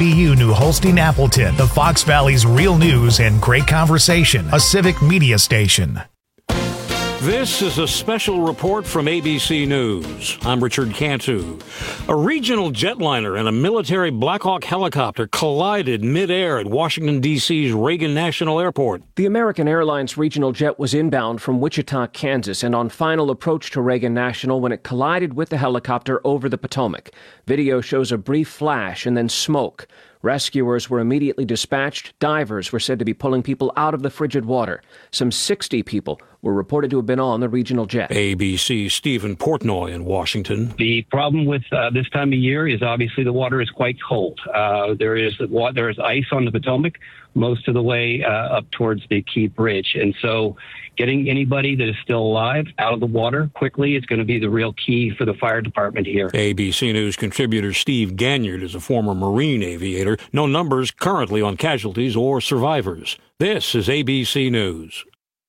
WKBU New Holstein Appleton, the Fox Valley's real news and great conversation, a civic media station. This is a special report from ABC News. I'm Richard Cantu. A regional jetliner and a military Black Hawk helicopter collided midair at Washington, D.C.'s Reagan National Airport. The American Airlines regional jet was inbound from Wichita, Kansas, and on final approach to Reagan National when it collided with the helicopter over the Potomac. Video shows a brief flash and then smoke. Rescuers were immediately dispatched. Divers were said to be pulling people out of the frigid water. Some 60 people were reported to have been on the regional jet. ABC's Stephen Portnoy in Washington. The problem with this time of year is obviously the water is quite cold. There is ice on the Potomac most of the way up towards the Key Bridge. And so getting anybody that is still alive out of the water quickly is going to be the real key for the fire department here. ABC News contributor Steve Ganyard is a former Marine aviator. No numbers currently on casualties or survivors. This is ABC News.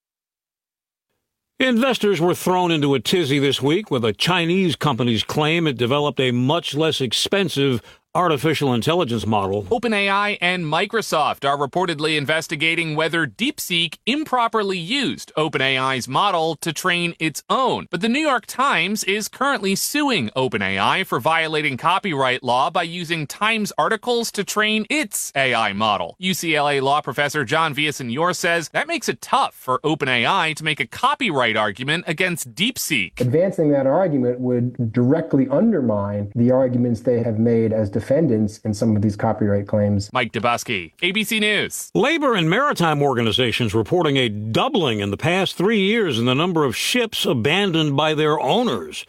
Investors were thrown into a tizzy this week with a Chinese company's claim it developed a much less expensive artificial intelligence model. OpenAI and Microsoft are reportedly investigating whether DeepSeek improperly used OpenAI's model to train its own. But the New York Times is currently suing OpenAI for violating copyright law by using Times articles to train its AI model. UCLA law professor John Villaseñor says that makes it tough for OpenAI to make a copyright argument against DeepSeek. Advancing that argument would directly undermine the arguments they have made as defendants in some of these copyright claims. Mike Dubusky, ABC News. Labor and maritime organizations reporting a doubling in the past 3 years in the number of ships abandoned by their owners.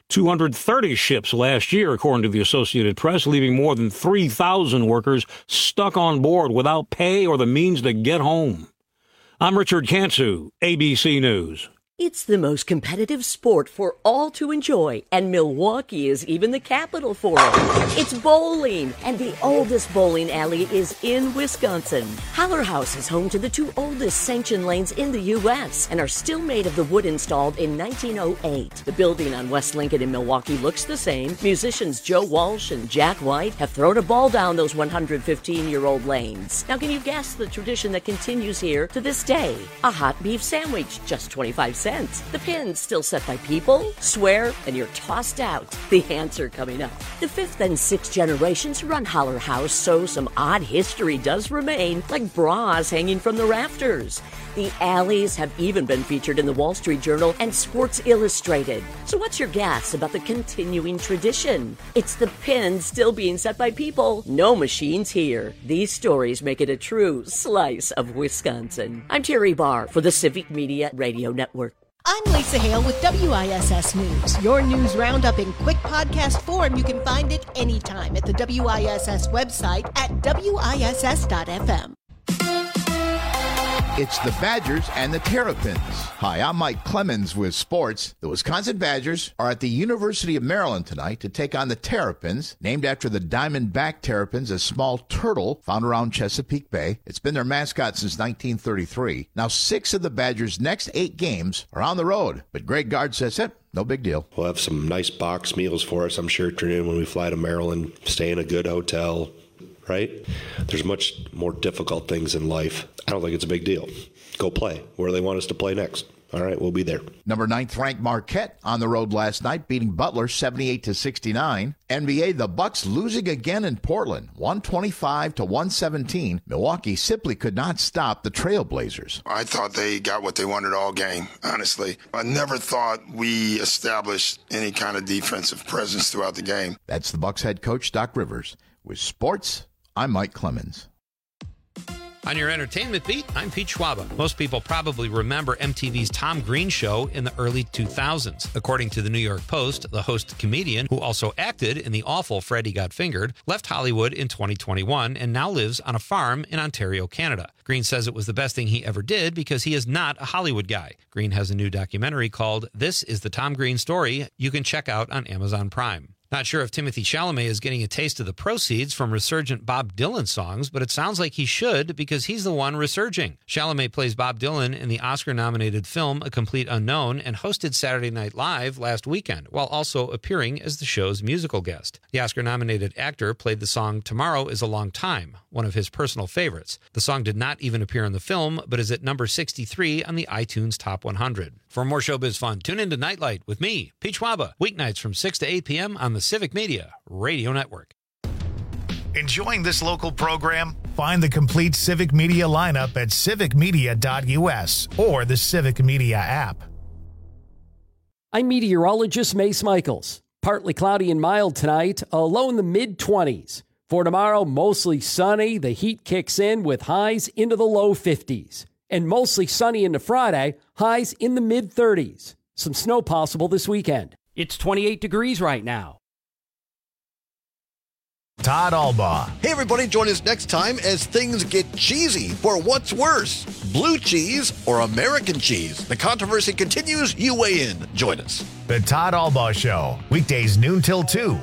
230 ships last year, according to the Associated Press, leaving more than 3,000 workers stuck on board without pay or the means to get home. I'm Richard Cantu, ABC News. It's the most competitive sport for all to enjoy, and Milwaukee is even the capital for it. It's bowling, and the oldest bowling alley is in Wisconsin. Haller House is home to the two oldest sanctioned lanes in the U.S. and are still made of the wood installed in 1908. The building on West Lincoln in Milwaukee looks the same. Musicians Joe Walsh and Jack White have thrown a ball down those 115-year-old lanes. Now, can you guess the tradition that continues here to this day? A hot beef sandwich, just 25 cents. The pin's still set by people, swear, and you're tossed out. The answer coming up. The fifth and sixth generations run Haller House, so some odd history does remain, like bras hanging from the rafters. The alleys have even been featured in the Wall Street Journal and Sports Illustrated. So what's your guess about the continuing tradition? It's the pin still being set by people. No machines here. These stories make it a true slice of Wisconsin. I'm Terry Barr for the Civic Media Radio Network. I'm Lisa Hale with WISS News. Your news roundup in quick podcast form. You can find it anytime at the WISS website at WISS.FM. It's the Badgers and the Terrapins. Hi, I'm Mike Clemens with sports. The Wisconsin Badgers are at the University of Maryland tonight to take on the Terrapins, named after the diamondback terrapins, a small turtle found around Chesapeake Bay. It's been their mascot since 1933. Now, 6 of the Badgers' next 8 games are on the road, but Greg Gard says it. No big deal. We'll have some nice box meals for us, I'm sure, turn in when we fly to Maryland, stay in a good hotel. Right? There's much more difficult things in life. I don't think it's a big deal. Go play where they want us to play next. All right, we'll be there. Number 9th ranked Marquette on the road last night, beating Butler 78-69. NBA, the Bucks losing again in Portland, 125-117. Milwaukee simply could not stop the Trailblazers. I thought they got what they wanted all game, honestly. I never thought we established any kind of defensive presence throughout the game. That's the Bucks head coach, Doc Rivers. With sports, I'm Mike Clemens. On your entertainment beat, I'm Pete Schwaba. Most people probably remember MTV's Tom Green show in the early 2000s. According to the New York Post, the host comedian, who also acted in the awful Freddy Got Fingered, left Hollywood in 2021 and now lives on a farm in Ontario, Canada. Green says it was the best thing he ever did because he is not a Hollywood guy. Green has a new documentary called This is the Tom Green Story you can check out on Amazon Prime. Not sure if Timothée Chalamet is getting a taste of the proceeds from resurgent Bob Dylan songs, but it sounds like he should because he's the one resurging. Chalamet plays Bob Dylan in the Oscar-nominated film A Complete Unknown and hosted Saturday Night Live last weekend, while also appearing as the show's musical guest. The Oscar-nominated actor played the song Tomorrow is a Long Time, one of his personal favorites. The song did not even appear in the film, but is at number 63 on the iTunes Top 100. For more showbiz fun, tune in to Nightlight with me, Pete Schwaba, weeknights from 6 to 8 p.m. on the Civic Media Radio Network. Enjoying this local program? Find the complete Civic Media lineup at civicmedia.us or the Civic Media app. I'm meteorologist Mace Michaels. Partly cloudy and mild tonight, a low in the mid-20s. For tomorrow, mostly sunny. The heat kicks in with highs into the low 50s. And mostly sunny into Friday, highs in the mid-30s. Some snow possible this weekend. It's 28 degrees right now. Todd Albaugh. Hey everybody, join us next time as things get cheesy for what's worse, blue cheese or American cheese. The controversy continues. You weigh in. Join us. The Todd Albaugh Show, weekdays noon till 2.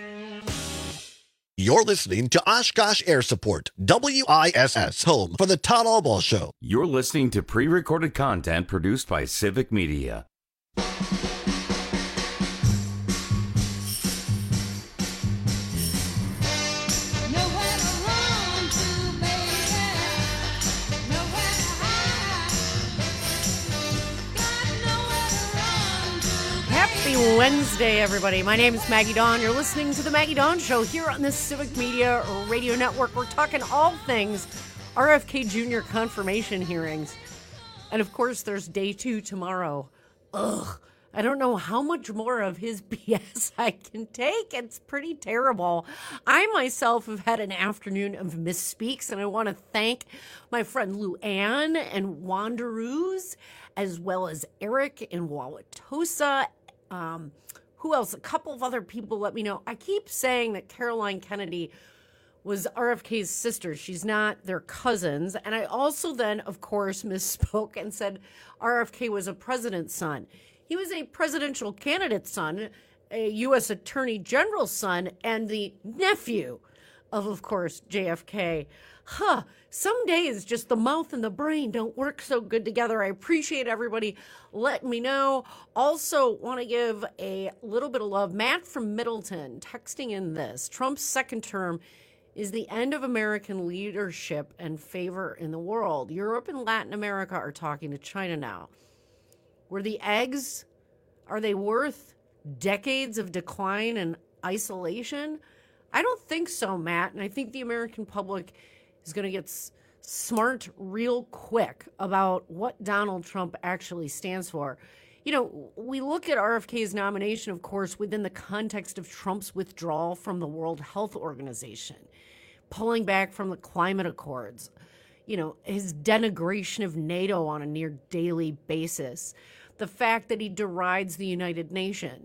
You're listening to Oshkosh Air Support, WISS, home for the Todd Albaugh Show. You're listening to pre-recorded content produced by Civic Media. Wednesday, everybody. My name is Maggie Dawn. You're listening to the Maggie Dawn Show here on the Civic Media Radio Network. We're talking all things RFK Jr. confirmation hearings. And of course, there's day 2 tomorrow. Ugh. I don't know how much more of his BS I can take. It's pretty terrible. I myself have had an afternoon of misspeaks, and I want to thank my friend Lou Ann and Wanderoos, as well as Eric in Wauwatosa. Who else? A couple of other people let me know. I keep saying that Caroline Kennedy was RFK's sister. She's not. They're cousins. And I also then, of course, misspoke and said RFK was a president's son. He was a presidential candidate's son, a U.S. Attorney General's son, and the nephew of course, JFK. Some days just the mouth and the brain don't work so good together. I appreciate everybody letting me know. Also want to give a little bit of love. Matt from Middleton texting in this. Trump's second term is the end of American leadership and favor in the world. Europe and Latin America are talking to China now. Were the eggs, are they worth decades of decline and isolation? I don't think so, Matt. And I think the American public is going to get smart real quick about what Donald Trump actually stands for. You know, we look at RFK's nomination, of course, within the context of Trump's withdrawal from the World Health Organization, pulling back from the climate accords, you know, his denigration of NATO on a near daily basis, the fact that he derides the United Nations.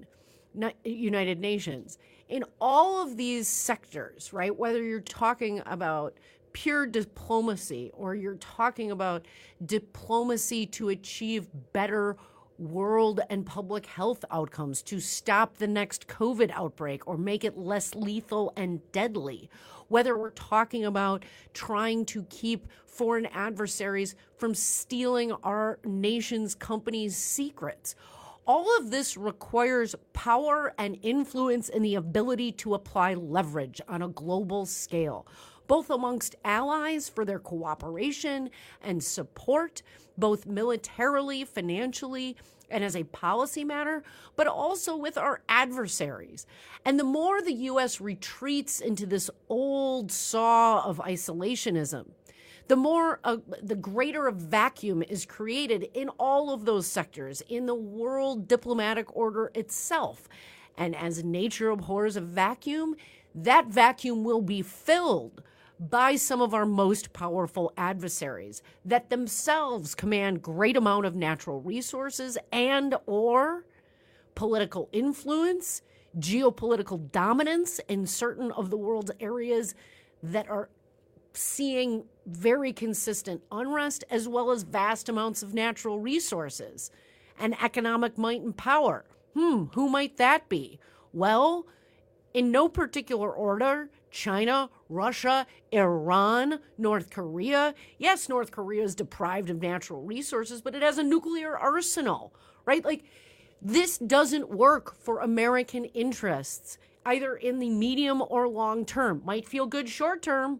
In all of these sectors, right, whether you're talking about pure diplomacy or you're talking about diplomacy to achieve better world and public health outcomes, to stop the next COVID outbreak or make it less lethal and deadly, whether we're talking about trying to keep foreign adversaries from stealing our nation's companies' secrets. All of this requires power and influence and the ability to apply leverage on a global scale, both amongst allies for their cooperation and support, both militarily, financially, and as a policy matter, but also with our adversaries. And the more the U.S. retreats into this old saw of isolationism, the greater a vacuum is created in all of those sectors, in the world diplomatic order itself. And as nature abhors a vacuum, that vacuum will be filled by some of our most powerful adversaries that themselves command great amount of natural resources and or political influence, geopolitical dominance in certain of the world's areas that are seeing very consistent unrest, as well as vast amounts of natural resources and economic might and power. Who might that be? Well, In no particular order, China, Russia, Iran, North Korea. Yes, North Korea is deprived of natural resources, but it has a nuclear arsenal, right? Like, this doesn't work for American interests, either in the medium or long term. Might feel good short term,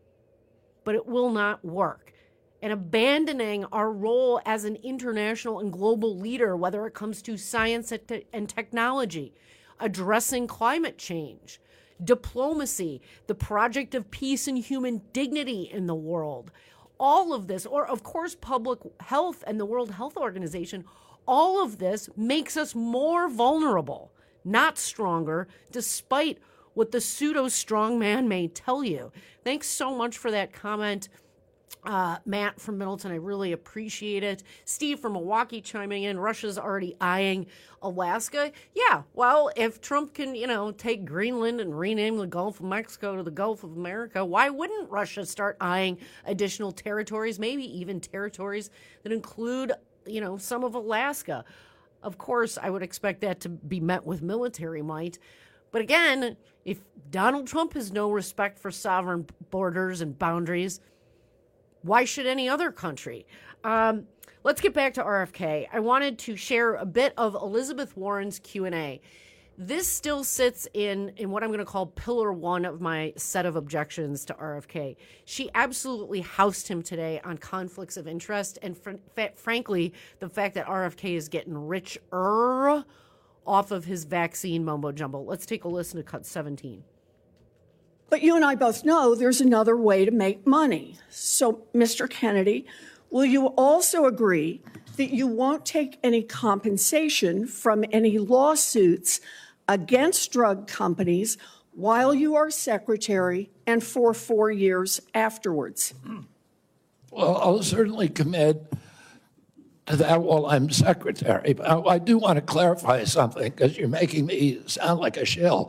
but it will not work. And abandoning our role as an international and global leader, whether it comes to science and technology, addressing climate change, diplomacy, the project of peace and human dignity in the world, all of this, or of course, public health and the World Health Organization, all of this makes us more vulnerable, not stronger, despite what the pseudo-strong man may tell you. Thanks so much for that comment, Matt from Middleton. I really appreciate it. Steve from Milwaukee chiming in. Russia's already eyeing Alaska. Yeah, well, if Trump can, take Greenland and rename the Gulf of Mexico to the Gulf of America, why wouldn't Russia start eyeing additional territories, maybe even territories that include, some of Alaska? Of course, I would expect that to be met with military might. But again, if Donald Trump has no respect for sovereign borders and boundaries, why should any other country? Let's get back to RFK. I wanted to share a bit of Elizabeth Warren's Q&A. This still sits in what I'm going to call pillar one of my set of objections to RFK. She absolutely housed him today on conflicts of interest and, frankly, the fact that RFK is getting richer off of his vaccine mumbo-jumbo. Let's take a listen to cut 17. But you and I both know there's another way to make money. So, Mr. Kennedy, will you also agree that you won't take any compensation from any lawsuits against drug companies while you are secretary and for 4 years afterwards? Well, I'll certainly commit to that while I'm secretary. But I do want to clarify something because you're making me sound like a shill.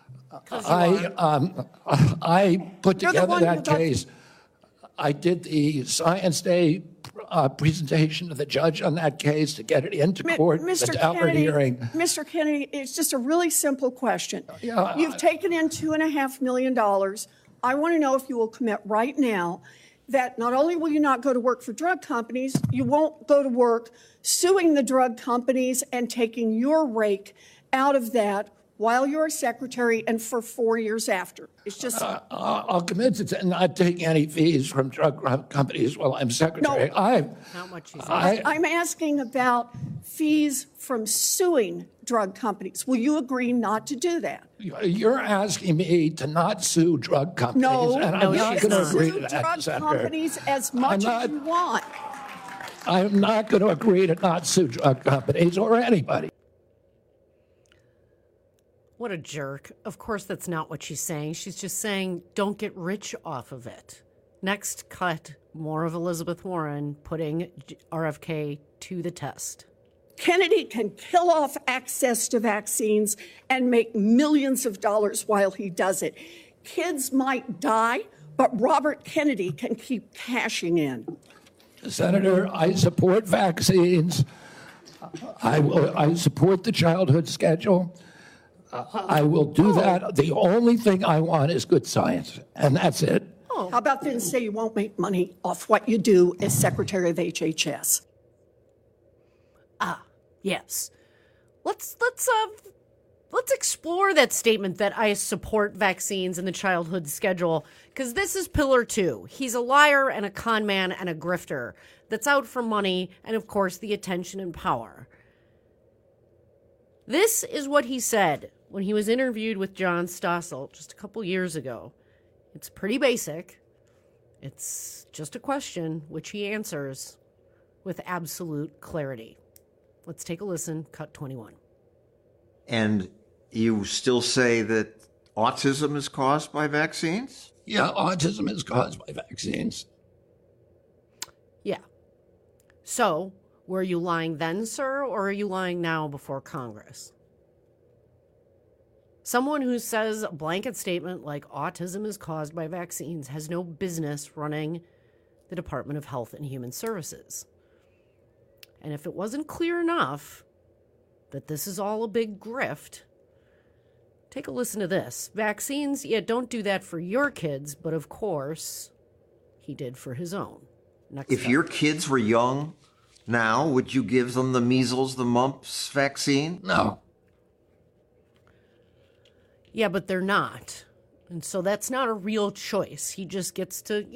I put together that case. I did the Science Day presentation to the judge on that case to get it into court. Mr. Mr. Kennedy, it's just a really simple question. You've taken in $2.5 million. I want to know if you will commit right now that not only will you not go to work for drug companies, you won't go to work suing the drug companies and taking your rake out of that while you're secretary and for 4 years after. It's just... I'll commit to not taking any fees from drug companies while I'm secretary. No, I'm asking about fees from suing drug companies. Will you agree not to do that? You're asking me to not sue drug companies, and I'm not going to agree to that, Senator. Drug companies as much as you want. I'm not going to agree to not sue drug companies or anybody. What a jerk. Of course, that's not what she's saying. She's just saying, don't get rich off of it. Next cut, more of Elizabeth Warren putting RFK to the test. Kennedy can kill off access to vaccines and make millions of dollars while he does it. Kids might die, but Robert Kennedy can keep cashing in. Senator, I support vaccines. I support the childhood schedule. I will do that. The only thing I want is good science, and that's it. How about then say you won't make money off what you do as Secretary of HHS? Yes. Let's explore that statement that I support vaccines and the childhood schedule, because this is pillar two. He's a liar and a con man and a grifter that's out for money and, of course, the attention and power. This is what he said when he was interviewed with John Stossel just a couple years ago. It's pretty basic. It's just a question which he answers with absolute clarity. Let's take a listen. Cut 21. And you still say that autism is caused by vaccines? Yeah, autism is caused by vaccines. Yeah. So, were you lying then, sir, or are you lying now before Congress? Someone who says a blanket statement like autism is caused by vaccines has no business running the Department of Health and Human Services. And if it wasn't clear enough that this is all a big grift, Take a listen to this. Vaccines, don't do that for your kids, but of course, he did for his own. If your kids were young now, would you give them the measles, the mumps vaccine? No. Yeah, but they're not. And so that's not a real choice. He just gets to,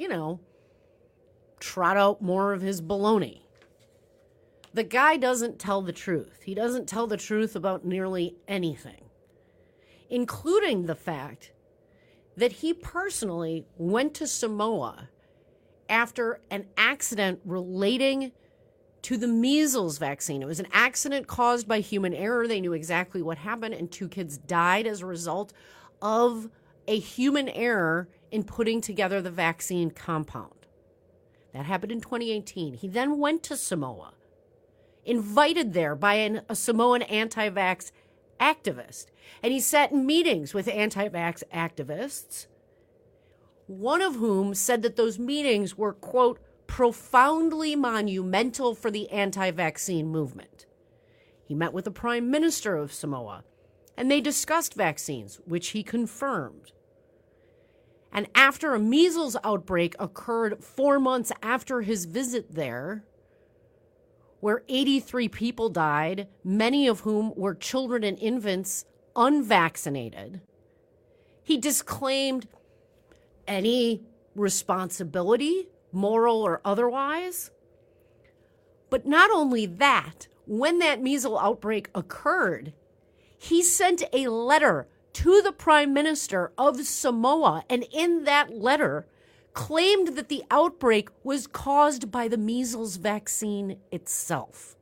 trot out more of his baloney. The guy doesn't tell the truth. He doesn't tell the truth about nearly anything, including the fact that he personally went to Samoa after an accident relating to the measles vaccine. It was an accident caused by human error. They knew exactly what happened, and 2 kids died as a result of a human error in putting together the vaccine compound. That happened in 2018. He then went to Samoa, invited there by a Samoan anti-vax activist, and he sat in meetings with anti-vax activists, one of whom said that those meetings were, quote, profoundly monumental for the anti-vaccine movement. He met with the Prime Minister of Samoa, and they discussed vaccines, which he confirmed. And after a measles outbreak occurred 4 months after his visit there, where 83 people died, many of whom were children and infants unvaccinated, he disclaimed any responsibility, moral or otherwise. But not only that, when that measles outbreak occurred, he sent a letter to the Prime Minister of Samoa, and in that letter claimed that the outbreak was caused by the measles vaccine itself.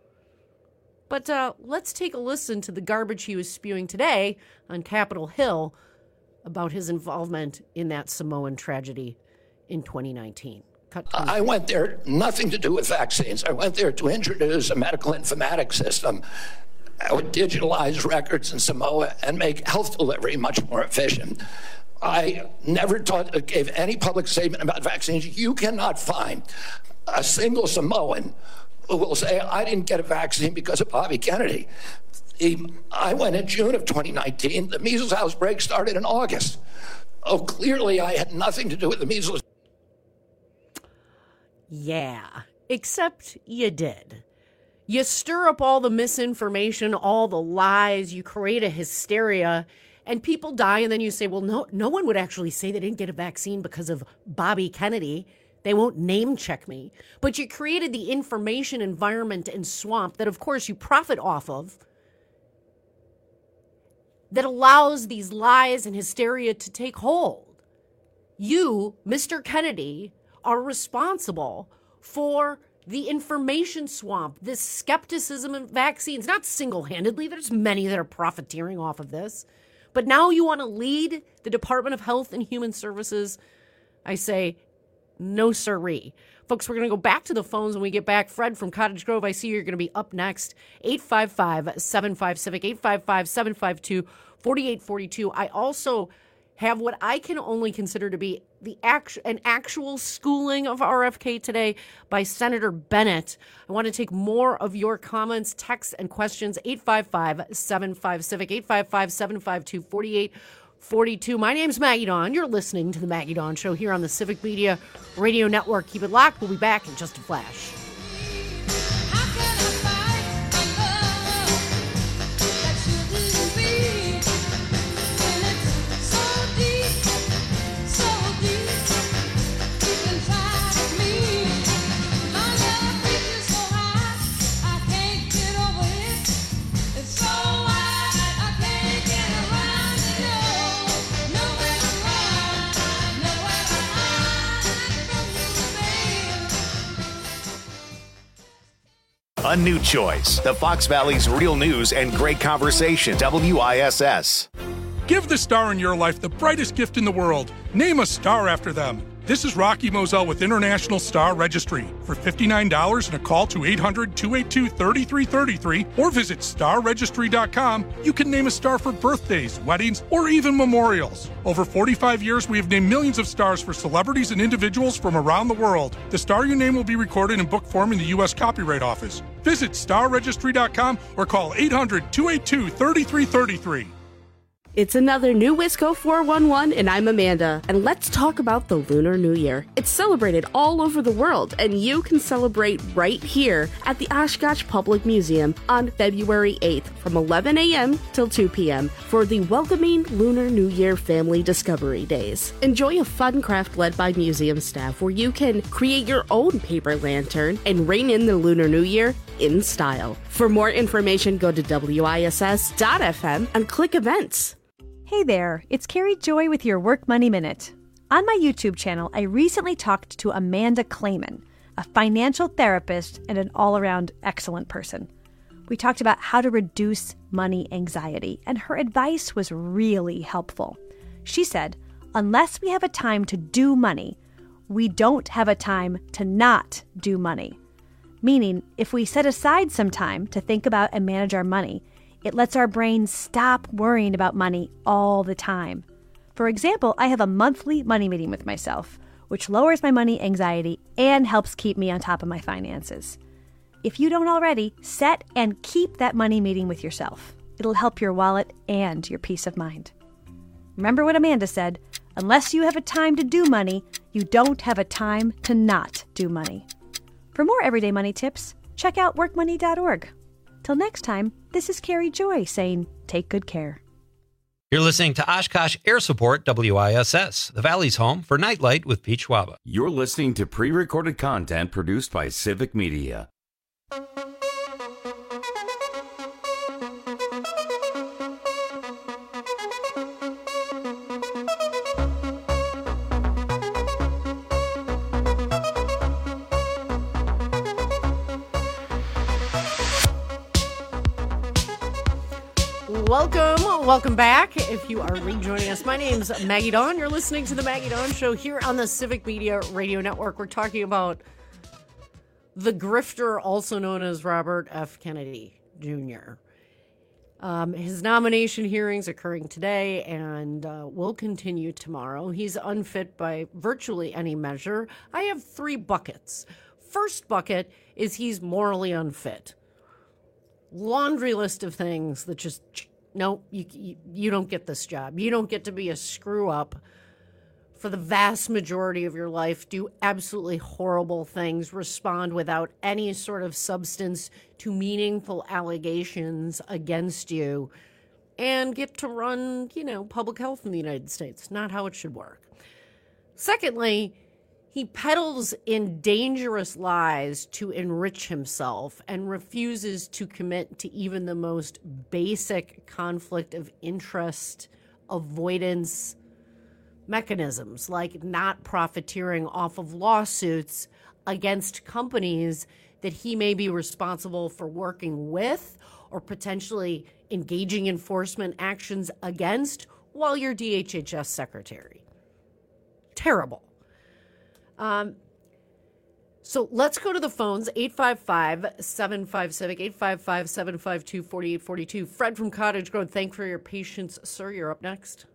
But let's take a listen to the garbage he was spewing today on Capitol Hill about his involvement in that Samoan tragedy in 2019. I went there, nothing to do with vaccines. I went there to introduce a medical informatics system that would digitalize records in Samoa and make health delivery much more efficient. I never gave any public statement about vaccines. You cannot find a single Samoan who will say, I didn't get a vaccine because of Bobby Kennedy. I went in June of 2019. The measles outbreak started in August. Oh, clearly I had nothing to do with the measles. Yeah, except you did. You stir up all the misinformation, all the lies, you create a hysteria, and people die, and then you say, well, no one would actually say they didn't get a vaccine because of Bobby Kennedy. They won't name check me. But you created the information environment and swamp that, of course, you profit off of, that allows these lies and hysteria to take hold. You, Mr. Kennedy, are responsible for the information swamp, this skepticism in vaccines, not single-handedly. There's many that are profiteering off of this. But now you want to lead the Department of Health and Human Services? I say, no sirree. Folks, we're going to go back to the phones when we get back. Fred from Cottage Grove, I see you're going to be up next. 855-75-CIVIC, 855-752-4842. I also have what I can only consider to be an actual schooling of RFK today by Senator Bennett. I want to take more of your comments, texts, and questions. 855-75-CIVIC, 855-752-4842. My name's Maggie Dawn. You're listening to The Maggie Dawn Show here on the Civic Media Radio Network. Keep it locked. We'll be back in just a flash. A new choice. The Fox Valley's real news and great conversation. WISS. Give the star in your life the brightest gift in the world. Name a star after them. This is Rocky Moselle with International Star Registry. For $59 and a call to 800-282-3333 or visit starregistry.com, you can name a star for birthdays, weddings, or even memorials. Over 45 years, we have named millions of stars for celebrities and individuals from around the world. The star you name will be recorded in book form in the U.S. Copyright Office. Visit starregistry.com or call 800-282-3333. It's another new Wisco 411, and I'm Amanda. And let's talk about the Lunar New Year. It's celebrated all over the world, and you can celebrate right here at the Oshkosh Public Museum on February 8th from 11 a.m. till 2 p.m. for the Welcoming Lunar New Year Family Discovery Days. Enjoy a fun craft led by museum staff where you can create your own paper lantern and rein in the Lunar New Year in style. For more information, go to WISS.FM and click events. Hey there, it's Carrie Joy with your Work Money Minute. On my YouTube channel, I recently talked to Amanda Clayman, a financial therapist and an all-around excellent person. We talked about how to reduce money anxiety, and her advice was really helpful. She said, unless we have a time to do money, we don't have a time to not do money. Meaning, if we set aside some time to think about and manage our money, it lets our brain stop worrying about money all the time. For example, I have a monthly money meeting with myself, which lowers my money anxiety and helps keep me on top of my finances. If you don't already, set and keep that money meeting with yourself. It'll help your wallet and your peace of mind. Remember what Amanda said, unless you have a time to do money, you don't have a time to not do money. For more everyday money tips, check out workmoney.org. Till next time, this is Carrie Joy saying, take good care. You're listening to Oshkosh Air Support WISS, the Valley's home for Nightlight with Pete Schwaba. You're listening to pre-recorded content produced by Civic Media. Welcome back. If you are rejoining us, my name's Maggie Dawn. You're listening to the Maggie Dawn Show here on the Civic Media Radio Network. We're talking about the grifter, also known as Robert F. Kennedy Jr. His nomination hearings occurring today and will continue tomorrow. He's unfit by virtually any measure. I have 3 buckets. First bucket is he's morally unfit. Laundry list of things that just... No, you don't get this job. You don't get to be a screw-up for the vast majority of your life, do absolutely horrible things, respond without any sort of substance to meaningful allegations against you, and get to run, public health in the United States. Not how it should work. Secondly, he peddles in dangerous lies to enrich himself and refuses to commit to even the most basic conflict of interest avoidance mechanisms, like not profiteering off of lawsuits against companies that he may be responsible for working with or potentially engaging enforcement actions against while you're DHHS secretary. Terrible. So let's go to the phones, 855-75-CIVIC, 855-752-4842. Fred from Cottage Grove, thanks for your patience. Sir, you're up next.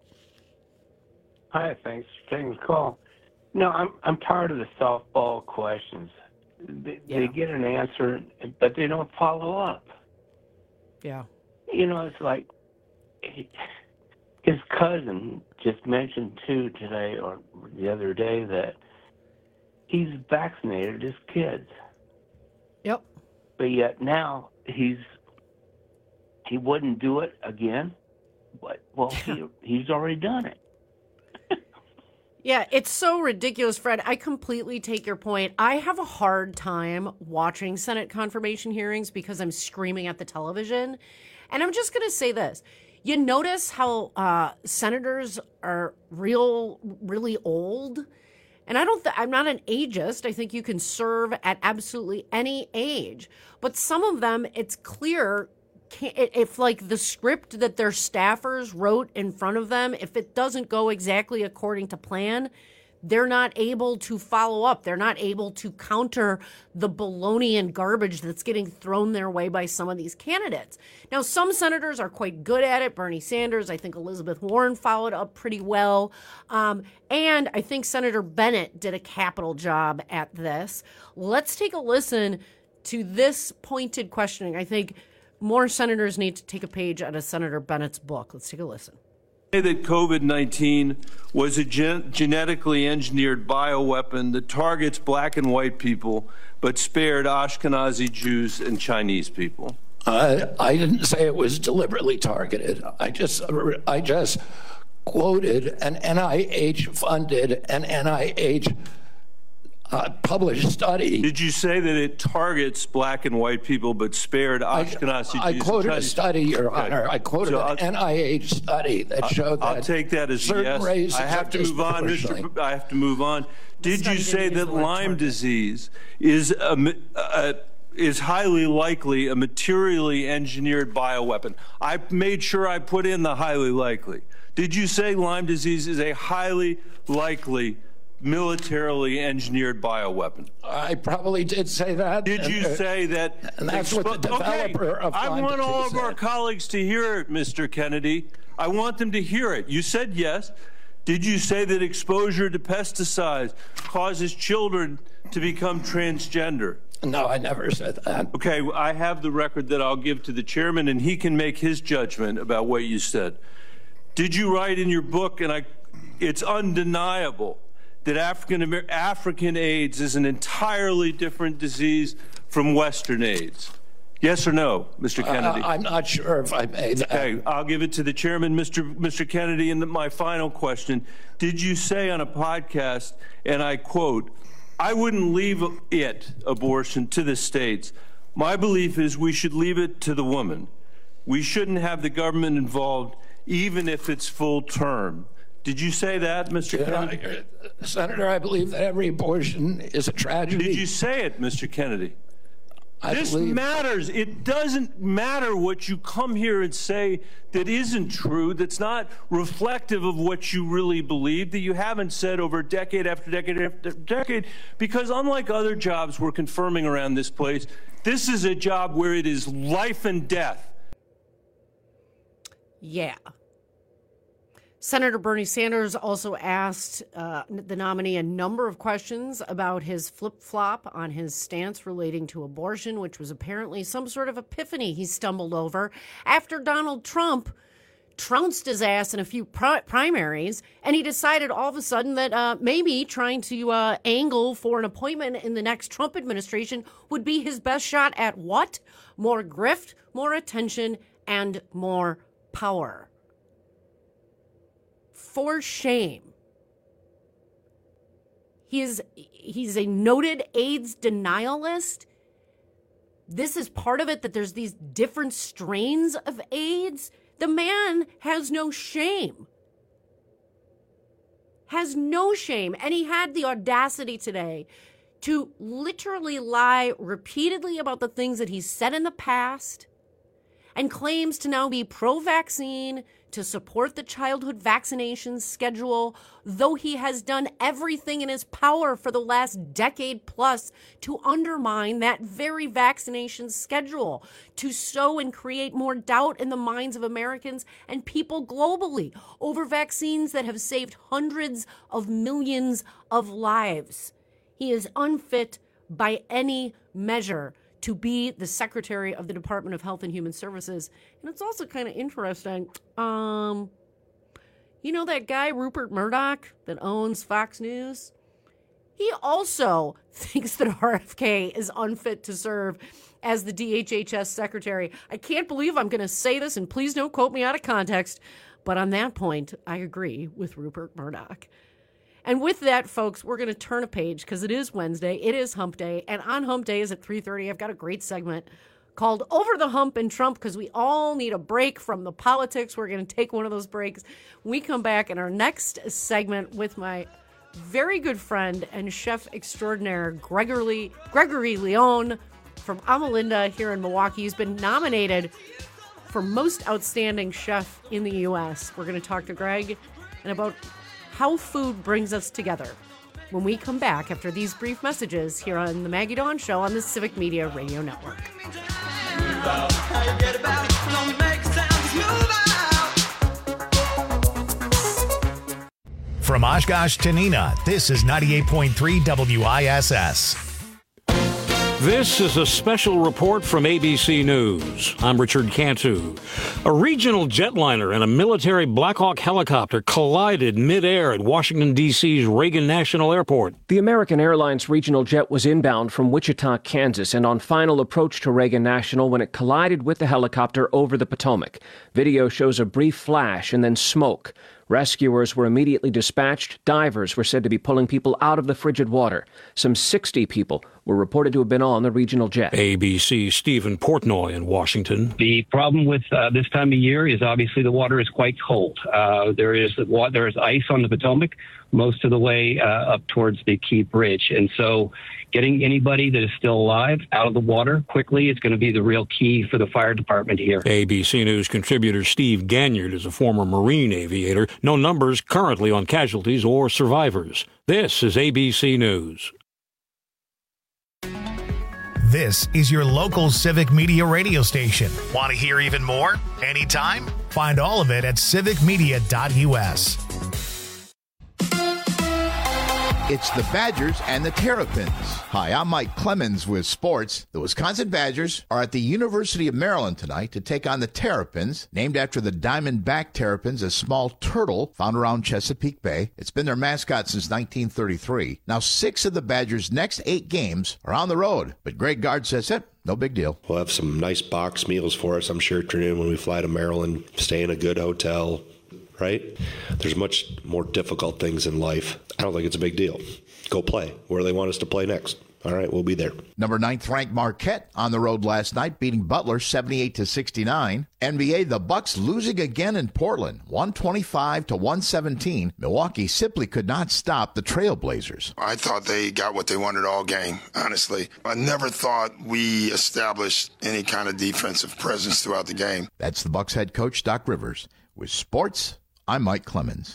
Hi, thanks for taking the call. No, I'm tired of the softball questions. They get an answer, but they don't follow up. Yeah. It's like his cousin just mentioned today or the other day that he's vaccinated his kids. Yep. But yet now he wouldn't do it again. He's already done it. Yeah, it's so ridiculous, Fred. I completely take your point. I have a hard time watching Senate confirmation hearings because I'm screaming at the television. And I'm just going to say this. You notice how senators are really old? And I'm not an ageist. I think you can serve at absolutely any age. But some of them, it's clear, if like the script that their staffers wrote in front of them, if it doesn't go exactly according to plan, they're not able to follow up. They're not able to counter the baloney and garbage that's getting thrown their way by some of these candidates. Now, some senators are quite good at it. Bernie Sanders, I think Elizabeth Warren followed up pretty well. And I think Senator Bennett did a capital job at this. Let's take a listen to this pointed questioning. I think more senators need to take a page out of Senator Bennett's book. Let's take a listen. That COVID-19 was a genetically engineered bioweapon that targets black and white people, but spared Ashkenazi Jews and Chinese people. I didn't say it was deliberately targeted. I just quoted an NIH-funded and NIH published study. Did you say that it targets black and white people but spared Ashkenazi Jews? I quoted a study, Your Honor. I quoted an NIH study that showed that. I'll take that as a yes. I have to move on, I have to move on. Did you say that Lyme disease is highly likely a materially engineered bioweapon? I made sure I put in the highly likely. Did you say Lyme disease is a highly likely militarily engineered bioweapon? I probably did say that. Did you say that? And that's what the developer of Lyme I want all of disease our said. colleagues to hear it, Mr. Kennedy. I want them to hear it. You said yes. Did you say that exposure to pesticides causes children to become transgender? No, I never said that. Okay, I have the record that I'll give to the chairman, and he can make his judgment about what you said. Did you write in your book, and it's undeniable, that African AIDS is an entirely different disease from Western AIDS? Yes or no, Mr. Kennedy? I'm not sure if I made that. Okay, I'll give it to the chairman, Mr. Kennedy. And my final question, did you say on a podcast, and I quote, "I wouldn't leave abortion to the states. My belief is we should leave it to the woman. We shouldn't have the government involved, even if it's full term." Did you say that, Mr. Kennedy? Senator, I believe that every abortion is a tragedy. Did you say it, Mr. Kennedy? This believe- matters. It doesn't matter what you come here and say that isn't true, that's not reflective of what you really believe, that you haven't said over decade after decade after decade, because unlike other jobs we're confirming around this place, this is a job where it is life and death. Yeah. Senator Bernie Sanders also asked the nominee a number of questions about his flip-flop on his stance relating to abortion, which was apparently some sort of epiphany he stumbled over after Donald Trump trounced his ass in a few primaries, and he decided all of a sudden that maybe trying to angle for an appointment in the next Trump administration would be his best shot at what? More grift, more attention, and more power. For shame. He's a noted AIDS denialist. This is part of it, that there's these different strains of AIDS. The man has no shame. Has no shame. And he had the audacity today to literally lie repeatedly about the things that he's said in the past, and claims to now be pro-vaccine, to support the childhood vaccination schedule, though he has done everything in his power for the last decade plus to undermine that very vaccination schedule, to sow and create more doubt in the minds of Americans and people globally over vaccines that have saved hundreds of millions of lives. He is unfit by any measure to be the Secretary of the Department of Health and Human Services. And it's also kind of interesting. You know that guy, Rupert Murdoch, that owns Fox News? He also thinks that RFK is unfit to serve as the DHHS Secretary. I can't believe I'm going to say this, and please don't quote me out of context, but on that point, I agree with Rupert Murdoch. And with that, folks, we're going to turn a page because it is Wednesday. It is Hump Day. And on Hump Day is at 3:30. I've got a great segment called Over the Hump and Trump, because we all need a break from the politics. We're going to take one of those breaks. We come back in our next segment with my very good friend and chef extraordinaire, Gregory Leone from Amalinda here in Milwaukee. He's been nominated for Most Outstanding Chef in the U.S. We're going to talk to Greg and about how food brings us together when we come back after these brief messages here on the Maggie Dawn Show on the Civic Media Radio Network. From Oshkosh to Neenah, this is 98.3 WISS. This is a special report from ABC News. I'm Richard Cantu. A regional jetliner and a military Black Hawk helicopter collided midair at Washington, D.C.'s Reagan National Airport. The American Airlines regional jet was inbound from Wichita, Kansas, and on final approach to Reagan National when it collided with the helicopter over the Potomac. Video shows a brief flash and then smoke. Rescuers were immediately dispatched. Divers were said to be pulling people out of the frigid water. Some 60 people were reported to have been on the regional jet. ABC's Stephen Portnoy in Washington. The problem with this time of year is obviously the water is quite cold. There is ice on the Potomac most of the way up towards the Key Bridge. And so getting anybody that is still alive out of the water quickly is going to be the real key for the fire department here. ABC News contributor Steve Ganyard is a former Marine aviator. No numbers currently on casualties or survivors. This is ABC News. This is your local Civic Media radio station. Want to hear even more? Anytime? Find all of it at civicmedia.us. It's the Badgers and the Terrapins. Hi, I'm Mike Clemens with sports. The Wisconsin Badgers are at the University of Maryland tonight to take on the Terrapins, named after the Diamondback Terrapins, a small turtle found around Chesapeake Bay. It's been their mascot since 1933. Now, 6 of the Badgers' next 8 games are on the road, but Greg Gard says no big deal. We'll have some nice box meals for us, I'm sure, Trinidad, when we fly to Maryland, stay in a good hotel. Right? There's much more difficult things in life. I don't think it's a big deal. Go play where they want us to play next. All right, we'll be there. Number 9th ranked Marquette on the road last night, beating Butler 78-69. NBA, the Bucks losing again in Portland, 125-117. Milwaukee simply could not stop the Trailblazers. I thought they got what they wanted all game, honestly. I never thought we established any kind of defensive presence throughout the game. That's the Bucks head coach, Doc Rivers. With sports, I'm Mike Clemens.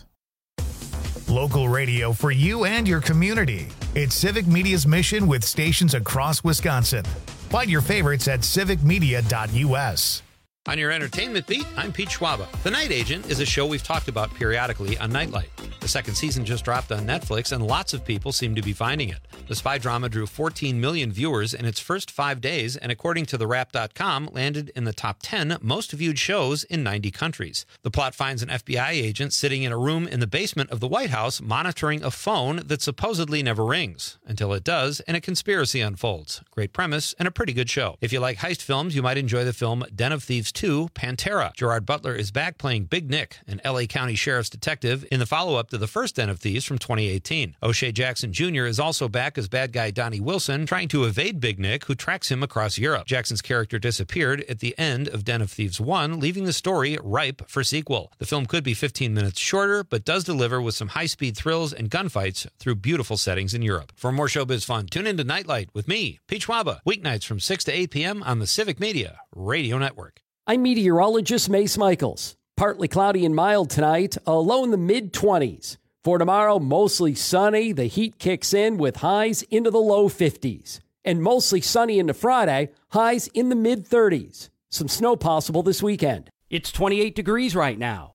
Local radio for you and your community. It's Civic Media's mission with stations across Wisconsin. Find your favorites at civicmedia.us. On your entertainment beat, I'm Pete Schwaba. The Night Agent is a show we've talked about periodically on Nightlight. The second season just dropped on Netflix, and lots of people seem to be finding it. The spy drama drew 14 million viewers in its first 5 days, and according to TheWrap.com, landed in the top 10 most viewed shows in 90 countries. The plot finds an FBI agent sitting in a room in the basement of the White House monitoring a phone that supposedly never rings, until it does, and a conspiracy unfolds. Great premise and a pretty good show. If you like heist films, you might enjoy the film Den of Thieves 2, Pantera. Gerard Butler is back playing Big Nick, an LA County Sheriff's detective, in the follow-up to the first Den of Thieves from 2018. O'Shea Jackson Jr. is also back as bad guy Donnie Wilson, trying to evade Big Nick, who tracks him across Europe. Jackson's character disappeared at the end of Den of Thieves 1, leaving the story ripe for sequel. The film could be 15 minutes shorter, but does deliver with some high-speed thrills and gunfights through beautiful settings in Europe. For more showbiz fun, tune in to Nightlight with me, Pete Schwaba, weeknights from 6 to 8 p.m. on the Civic Media Radio Network. I'm meteorologist Mace Michaels. Partly cloudy and mild tonight, a low in the mid-20s. For tomorrow, mostly sunny. The heat kicks in with highs into the low 50s. And mostly sunny into Friday, highs in the mid-30s. Some snow possible this weekend. It's 28 degrees right now.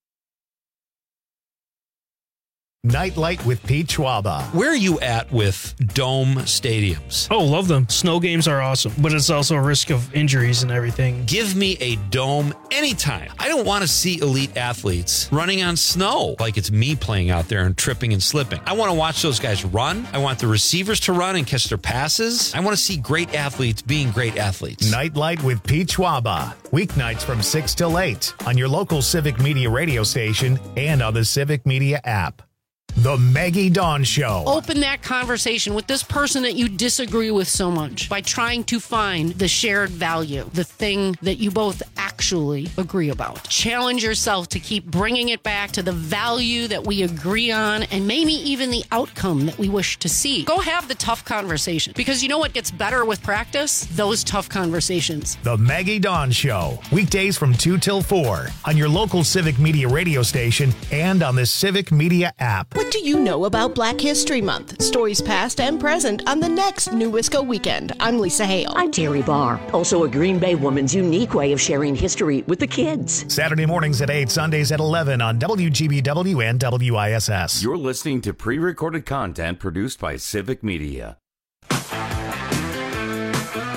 Nightlight with Pete Schwaba. Where are you at with dome stadiums? Oh, love them. Snow games are awesome, but it's also a risk of injuries and everything. Give me a dome anytime. I don't want to see elite athletes running on snow like it's me playing out there and tripping and slipping. I want to watch those guys run. I want the receivers to run and catch their passes. I want to see great athletes being great athletes. Nightlight with Pete Schwaba. Weeknights from 6 till 8 on your local Civic Media radio station and on the Civic Media app. The Maggie Dawn Show. Open that conversation with this person that you disagree with so much by trying to find the shared value, the thing that you both actually agree about. Challenge yourself to keep bringing it back to the value that we agree on and maybe even the outcome that we wish to see. Go have the tough conversation, because you know what gets better with practice? Those tough conversations. The Maggie Dawn Show. Weekdays from 2 till 4 on your local Civic Media radio station and on the Civic Media app. What do you know about Black History Month? Stories past and present on the next New Wisco Weekend. I'm Lisa Hale. I'm Terry Barr. Also a Green Bay woman's unique way of sharing history with the kids. Saturday mornings at 8, Sundays at 11 on WGBW and WISS. You're listening to pre-recorded content produced by Civic Media.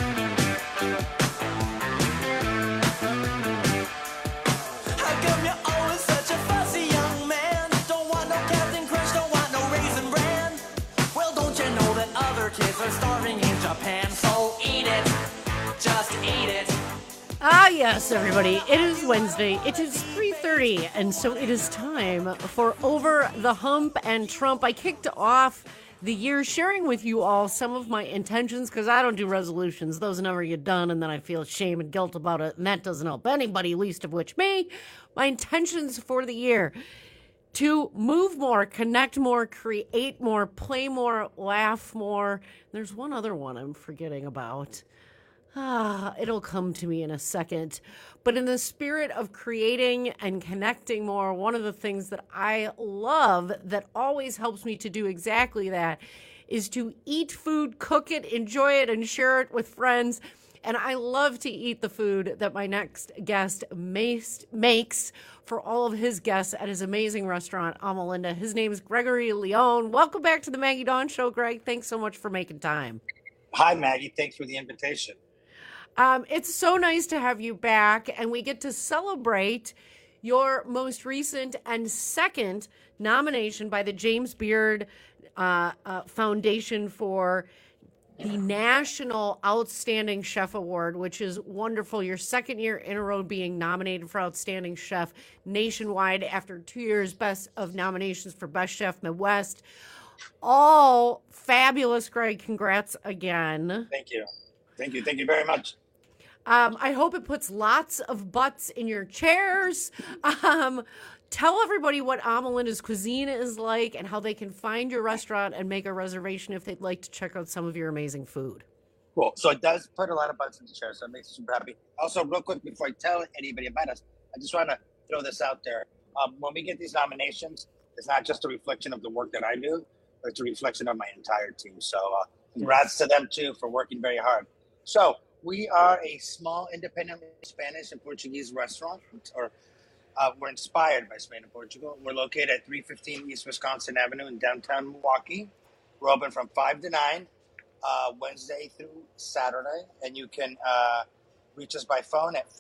kids are starving in Japan, so eat it. Just eat it. Ah, yes, everybody. It is Wednesday. It is 3:30, and so it is time for Over the Hump and Trump. I kicked off the year sharing with you all some of my intentions, because I don't do resolutions. Those never get done, and then I feel shame and guilt about it, and that doesn't help anybody, least of which me. My intentions for the year: to move more, connect more, create more, play more, laugh more. There's one other one I'm forgetting about. It'll come to me in a second. But in the spirit of creating and connecting more, one of the things that I love that always helps me to do exactly that is to eat food, cook it, enjoy it, and share it with friends. And I love to eat the food that my next guest makes for all of his guests at his amazing restaurant, Amalinda. His name is Gregory Leone. Welcome back to the Maggie Dawn Show, Greg. Thanks so much for making time. Hi, Maggie. Thanks for the invitation. It's so nice to have you back, and we get to celebrate your most recent and second nomination by the James Beard Foundation for the National Outstanding Chef Award, which is wonderful. Your second year in a row being nominated for Outstanding Chef nationwide after 2 years best of nominations for Best Chef Midwest. All fabulous, Greg. Congrats again. Thank you. Thank you. Thank you very much. I hope it puts lots of butts in your chairs. Tell everybody what Amalinda's cuisine is like and how they can find your restaurant and make a reservation if they'd like to check out some of your amazing food. Cool. So it does put a lot of butts in the chair, so it makes me super happy. Also, real quick, before I tell anybody about us, I just want to throw this out there. When we get these nominations, it's not just a reflection of the work that I do, but it's a reflection of my entire team. So congrats to them, too, for working very hard. So we are a small, independent Spanish and Portuguese restaurant, or we're inspired by Spain and Portugal. We're located at 315 East Wisconsin Avenue in downtown Milwaukee. We're open from 5 to 9, Wednesday through Saturday. And you can reach us by phone at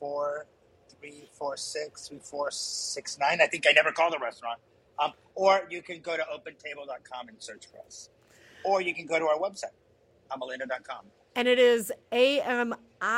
414-346-3469. I think I never called the restaurant. Or you can go to opentable.com and search for us. Or you can go to our website, amalinda.com. And it is AMILINDA.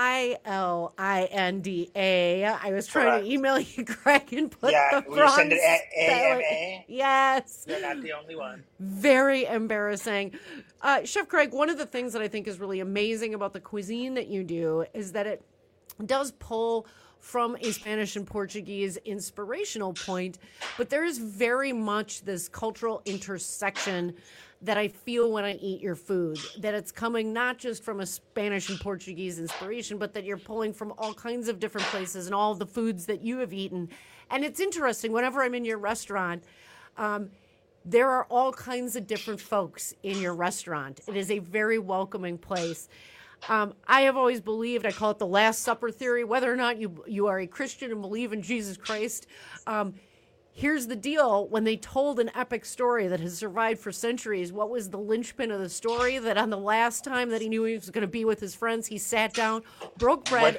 I was trying to email you, Greg, and put the wrong send it at AMA. Yes. You're not the only one. Very embarrassing. Chef Greg, one of the things that I think is really amazing about the cuisine that you do is that it does pull from a Spanish and Portuguese inspirational point, but there is very much this cultural intersection that I feel when I eat your food, that it's coming not just from a Spanish and Portuguese inspiration, but that you're pulling from all kinds of different places and all of the foods that you have eaten. And it's interesting, whenever I'm in your restaurant, there are all kinds of different folks in your restaurant. It is a very welcoming place. I have always believed, I call it the Last Supper theory, whether or not you are a Christian and believe in Jesus Christ. Here's the deal. When they told an epic story that has survived for centuries, what was the linchpin of the story? That on the last time that he knew he was going to be with his friends, he sat down, broke bread,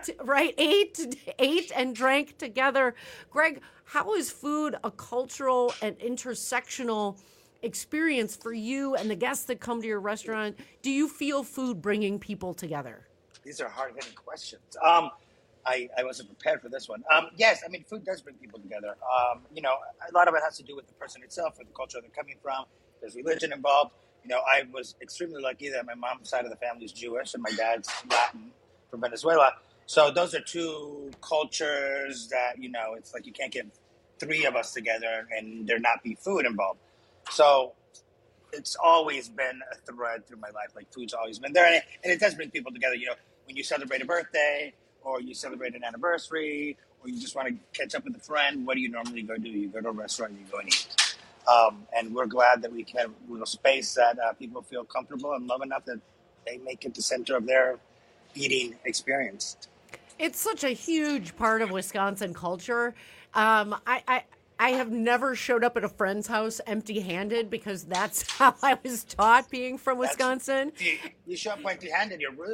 ate and drank together. Greg, how is food a cultural and intersectional experience for you and the guests that come to your restaurant? Do you feel food bringing people together? These are hard-hitting questions. I wasn't prepared for this one. Yes, I mean, food does bring people together. A lot of it has to do with the person itself, or the culture they're coming from. There's religion involved. I was extremely lucky that my mom's side of the family is Jewish and my dad's Latin from Venezuela. So those are two cultures that, it's like you can't get three of us together and there not be food involved. So it's always been a thread through my life. Like, food's always been there. And it does bring people together. When you celebrate a birthday, or you celebrate an anniversary, or you just want to catch up with a friend, what do you normally go do? You go to a restaurant and you go and eat. And we're glad that we can have a little space that people feel comfortable and love enough that they make it the center of their eating experience. It's such a huge part of Wisconsin culture. I have never showed up at a friend's house empty-handed because that's how I was taught being from Wisconsin. You show up empty-handed, you're rude.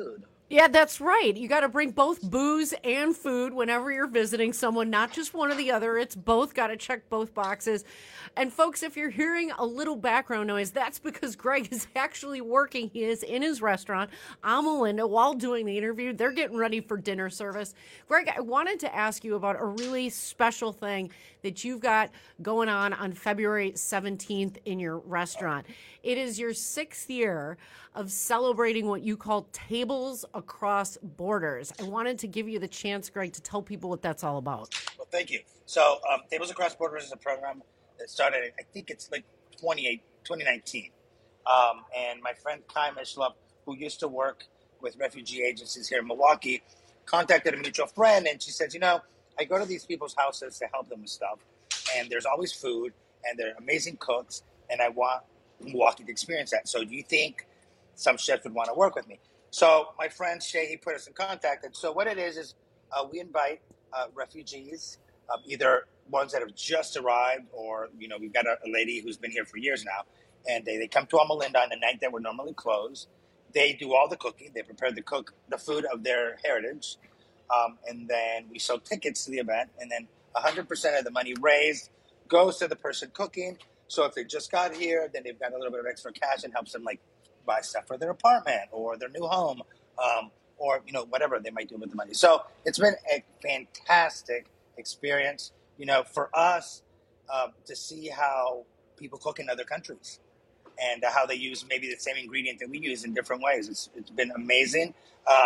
Yeah, that's right. You got to bring both booze and food whenever you're visiting someone, not just one or the other. It's both. Got to check both boxes. And folks, if you're hearing a little background noise, that's because Greg is actually working. He is in his restaurant, Melinda, while doing the interview. They're getting ready for dinner service. Greg, I wanted to ask you about a really special thing that you've got going on February 17th in your restaurant. It is your 6th year of celebrating what you call Tables Across Borders. I wanted to give you the chance, Greg, to tell people what that's all about. Well, thank you. So Tables Across Borders is a program that started, I think it's like 2019. And my friend Kai Mishlove, who used to work with refugee agencies here in Milwaukee, contacted a mutual friend, and she said, I go to these people's houses to help them with stuff, and there's always food, and they're amazing cooks, and I want Milwaukee to experience that. So do you think some chefs would want to work with me? So my friend Shay, he put us in contact, and so what it is we invite refugees, either ones that have just arrived, or we've got a lady who's been here for years now, and they come to Melinda on the night that we're normally closed. They do all the cooking. They prepare the food of their heritage, and then we sell tickets to the event, and then 100% of the money raised goes to the person cooking. So if they just got here, then they've got a little bit of extra cash and helps them buy stuff for their apartment or their new home, or whatever they might do with the money. So it's been a fantastic experience, for us to see how people cook in other countries and how they use maybe the same ingredient that we use in different ways. It's been amazing.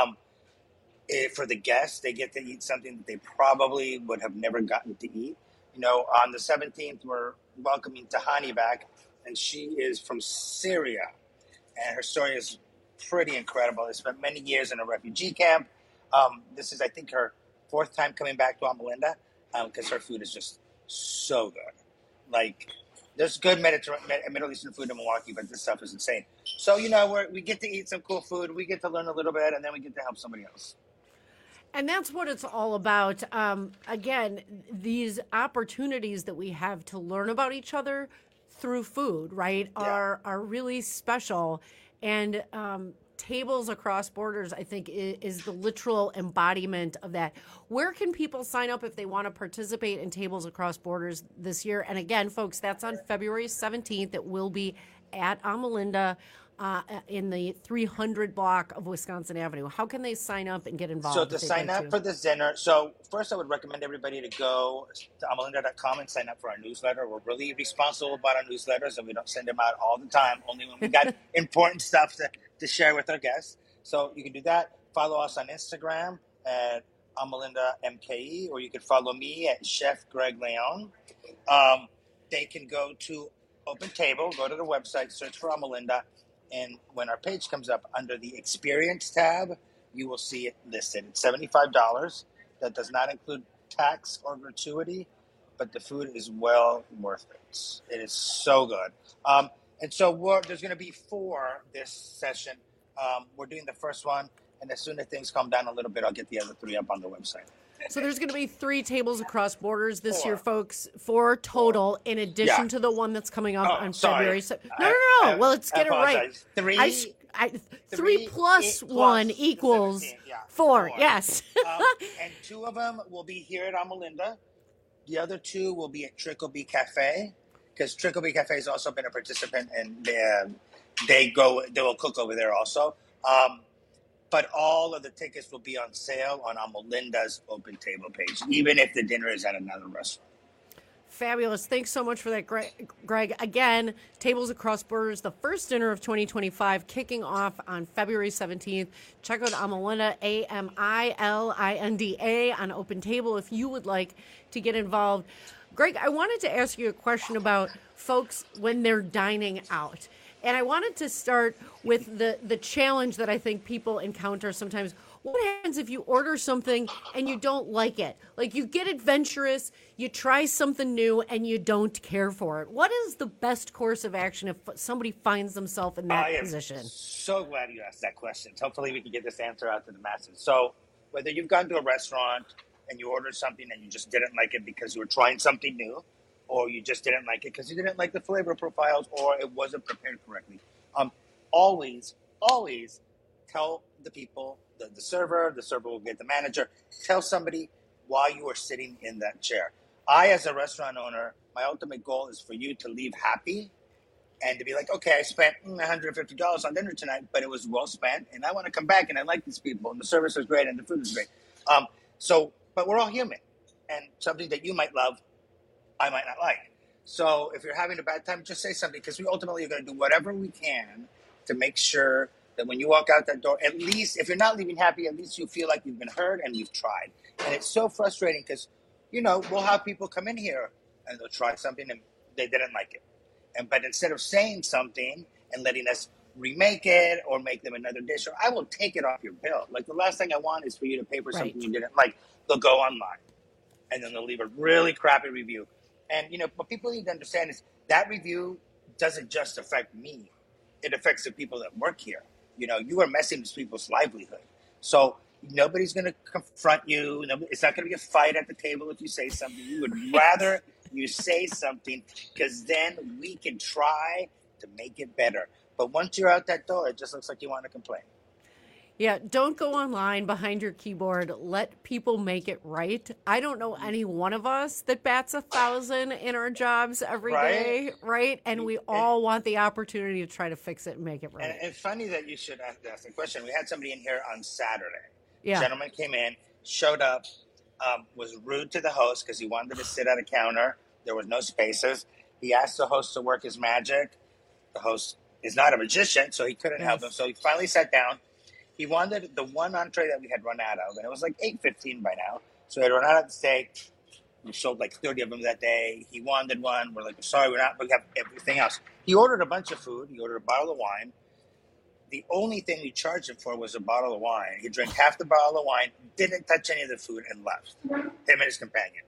For the guests, they get to eat something that they probably would have never gotten to eat. On the 17th, we're welcoming Tahani back, and she is from Syria, and her story is pretty incredible. They spent many years in a refugee camp. This is, I think, her 4th time coming back to Melinda, because her food is just so good. There's good Middle Eastern food in Milwaukee, but this stuff is insane. So, we get to eat some cool food, we get to learn a little bit, and then we get to help somebody else. And that's what it's all about. Again, these opportunities that we have to learn about each other through food, right, are really special. And Tables Across Borders, I think, is the literal embodiment of that. Where can people sign up if they want to participate in Tables Across Borders this year? And again, folks, that's on February 17th. It will be at Melinda in the 300 block of Wisconsin Avenue. How can they sign up and get involved? So to sign up for this dinner, first I would recommend everybody to go to amelinda.com and sign up for our newsletter. We're really responsible about our newsletters, and we don't send them out all the time, only when we got important stuff to share with our guests. So you can do that. Follow us on Instagram at Melinda MKE, or you can follow me at Chef Greg Leon. They can go to Open Table, go to the website, search for Melinda, and when our page comes up under the Experience tab, you will see it listed. It's $75. That does not include tax or gratuity, but the food is well worth it. It is so good. And so there's going to be 4 this session. We're doing the first one, and as soon as things calm down a little bit, I'll get the other 3 up on the website. So there's going to be 3 Tables Across Borders this year, folks. 4 total, in addition to the one that's coming up on February. No. Well, let's get it right. 3 plus 1 equals 4. Yes. And 2 of them will be here at Melinda. The other 2 will be at Trickleby Cafe, because Trickleby Cafe has also been a participant, and they will cook over there also. But all of the tickets will be on sale on Melinda's Open Table page, even if the dinner is at another restaurant. Fabulous. Thanks so much for that, Greg. Again, Tables Across Borders, the first dinner of 2025, kicking off on February 17th. Check out Melinda, AMILINDA, on Open Table if you would like to get involved. Greg, I wanted to ask you a question about folks when they're dining out. And I wanted to start with the challenge that I think people encounter sometimes. What happens if you order something and you don't like it? Like, you get adventurous, you try something new, and you don't care for it. What is the best course of action if somebody finds themselves in that position? So glad you asked that question. Hopefully we can get this answer out to the masses. So whether you've gone to a restaurant and you ordered something and you just didn't like it because you were trying something new, or you just didn't like it because you didn't like the flavor profiles, or it wasn't prepared correctly, always tell the people the server will get the manager. Tell somebody why you are sitting in that chair. I, as a restaurant owner, my ultimate goal is for you to leave happy and to be like, okay, I spent $150 on dinner tonight, but it was well spent, and I want to come back, and I like these people, and the service was great, and the food was great. But we're all human, and something that you might love, I might not like. So if you're having a bad time, just say something, because we ultimately are going to do whatever we can to make sure that when you walk out that door, at least, if you're not leaving happy, at least you feel like you've been heard and you've tried. And it's so frustrating because, we'll have people come in here and they'll try something and they didn't like it. But instead of saying something and letting us remake it or make them another dish, or I will take it off your bill. Like, the last thing I want is for you to pay for something you didn't like. They'll go online and then they'll leave a really crappy review. And, what people need to understand is that review doesn't just affect me. It affects the people that work here. You are messing with people's livelihood. So nobody's going to confront you. It's not going to be a fight at the table if you say something. We would rather you say something, because then we can try to make it better. But once you're out that door, it just looks like you want to complain. Yeah, don't go online behind your keyboard. Let people make it right. I don't know any one of us that bats 1,000 in our jobs every day, right? And we all want the opportunity to try to fix it and make it right. And it's funny that you should ask the question. We had somebody in here on Saturday. Yeah. A gentleman came in, showed up, was rude to the host because he wanted to sit at a counter. There was no spaces. He asked the host to work his magic. The host is not a magician, so he couldn't help him. So he finally sat down. He wanted the one entree that we had run out of, and it was like 8:15 by now. So he had run out of the steak. We sold like 30 of them that day. He wanted one. We're like, sorry, we have everything else. He ordered a bunch of food. He ordered a bottle of wine. The only thing we charged him for was a bottle of wine. He drank half the bottle of wine, didn't touch any of the food, and left. Him and his companion.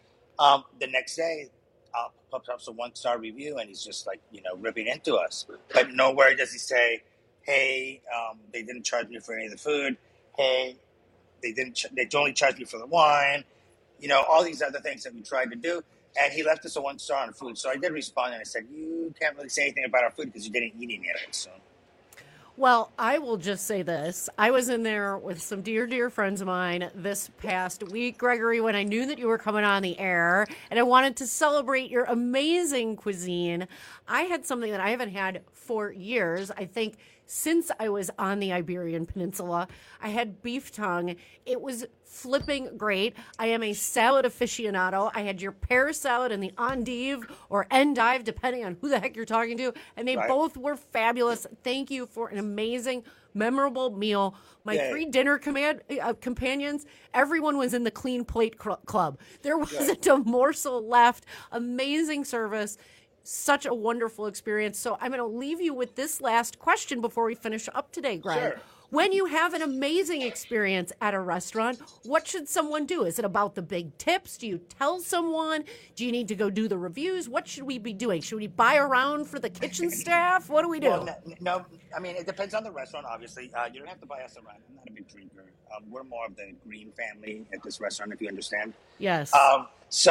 The next day, pops up a 1-star review, and he's just like, ripping into us. But nowhere does he say, hey, they didn't charge me for any of the food. Hey, they only charged me for the wine. All these other things that we tried to do. And he left us a 1-star on food. So I did respond, and I said, you can't really say anything about our food because you didn't eat any of it. So. Well, I will just say this. I was in there with some dear, dear friends of mine this past week, Gregory, when I knew that you were coming on the air, and I wanted to celebrate your amazing cuisine. I had something that I haven't had for years. I think since I was on the Iberian Peninsula, I had beef tongue. It was flipping great. I am a salad aficionado. I had your pear salad and the endive or endive, depending on who the heck you're talking to, and they both were fabulous. Thank you for an amazing, memorable meal. My 3 dinner companions, everyone was in the clean plate club. There wasn't a morsel left. Amazing service. Such a wonderful experience. So I'm going to leave you with this last question before we finish up today, Greg. Sure. When you have an amazing experience at a restaurant, what should someone do? Is it about the big tips? Do you tell someone? Do you need to go do the reviews? What should we be doing? Should we buy around for the kitchen staff? What do we do? Well, no, I mean, it depends on the restaurant, obviously. You don't have to buy us around. I'm not a big drinker. We're more of the green family at this restaurant, if you understand. Yes. A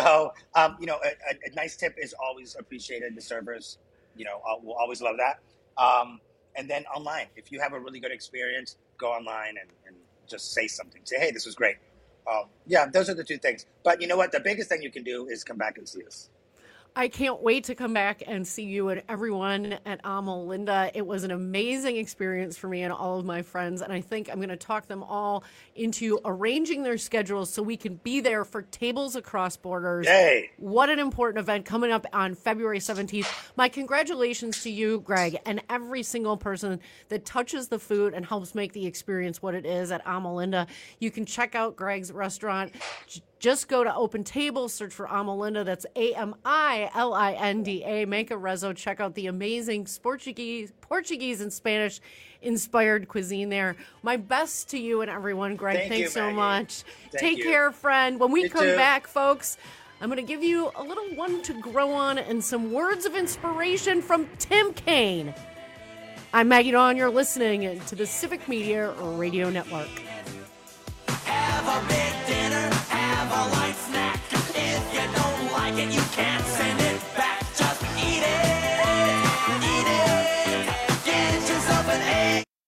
nice tip is always appreciated. The servers, will always love that. And then online, if you have a really good experience, go online and just say something. Say, hey, this was great. Those are the 2 things. But you know what? The biggest thing you can do is come back and see us. I can't wait to come back and see you and everyone at Amo Linda. It was an amazing experience for me and all of my friends, and I think I'm going to talk them all into arranging their schedules so we can be there for Tables Across Borders. Yay! What an important event coming up on February 17th. My congratulations to you, Greg, and every single person that touches the food and helps make the experience what it is at Amo Linda. You can check out Greg's restaurant. Just go to Open Table, search for Amo Linda. That's AMILINDA. Make a rezo. Check out the amazing Portuguese and Spanish inspired cuisine there. My best to you and everyone, Greg. Thanks so much. Take care, friend. When we come back, folks, I'm going to give you a little one to grow on and some words of inspiration from Tim Kaine. I'm Maggie Dawn. You're listening to the Civic Media Radio Network. Have a big dinner, have a light snack. If you don't like it, you can't send it back. Just eat it, eat it. Get yourself an egg.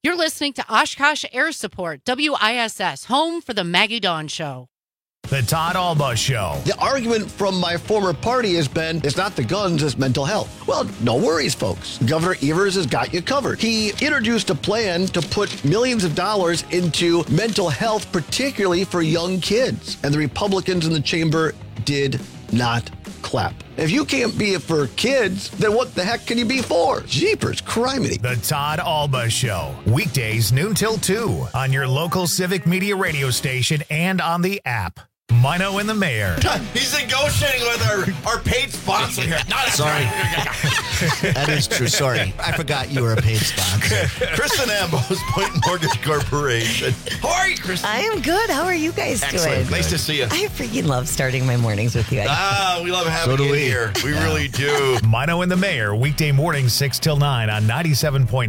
You're listening to Oshkosh Air Support, WISS, home for the Maggie Dawn Show. The Todd Alba Show. The argument from my former party has been, it's not the guns, it's mental health. Well, no worries, folks. Governor Evers has got you covered. He introduced a plan to put millions of dollars into mental health, particularly for young kids. And the Republicans in the chamber did not clap. If you can't be it for kids, then what the heck can you be for? Jeepers, criminy. The Todd Alba Show. Weekdays noon till 2 on your local Civic Media radio station and on the app. Mino and the Mayor. He's negotiating with our paid sponsor here. Sorry. That is true. Sorry. I forgot you were a paid sponsor. Kristen Ambos, Point Mortgage Corporation. How are you, Kristen? I am good. How are you guys Excellent. doing? Nice to see you. I freaking love starting my mornings with you. We love having you here. We really do. Mino and the Mayor, weekday mornings 6 till 9 on 97.9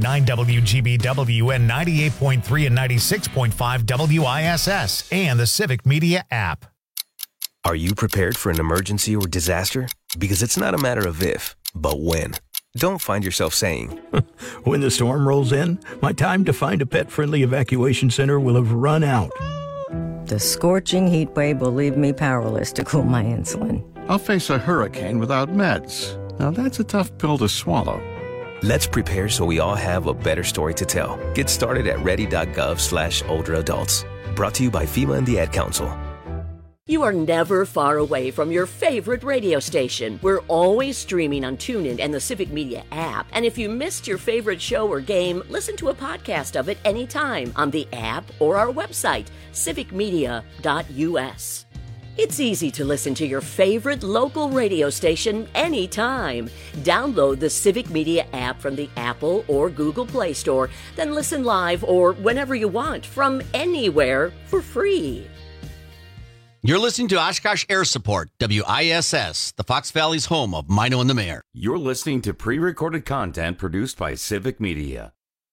WGBW and 98.3 and 96.5 WISS and the Civic Media app. Are you prepared for an emergency or disaster? Because it's not a matter of if, but when. Don't find yourself saying, when the storm rolls in, my time to find a pet-friendly evacuation center will have run out. The scorching heat wave will leave me powerless to cool my insulin. I'll face a hurricane without meds. Now that's a tough pill to swallow. Let's prepare so we all have a better story to tell. Get started at ready.gov/older adults. Brought to you by FEMA and the Ad Council. You are never far away from your favorite radio station. We're always streaming on TuneIn and the Civic Media app. And if you missed your favorite show or game, listen to a podcast of it anytime on the app or our website, civicmedia.us. It's easy to listen to your favorite local radio station anytime. Download the Civic Media app from the Apple or Google Play Store, then listen live or whenever you want from anywhere for free. You're listening to Oshkosh Air Support, WISS, the Fox Valley's home of Mino and the Mayor. You're listening to pre-recorded content produced by Civic Media.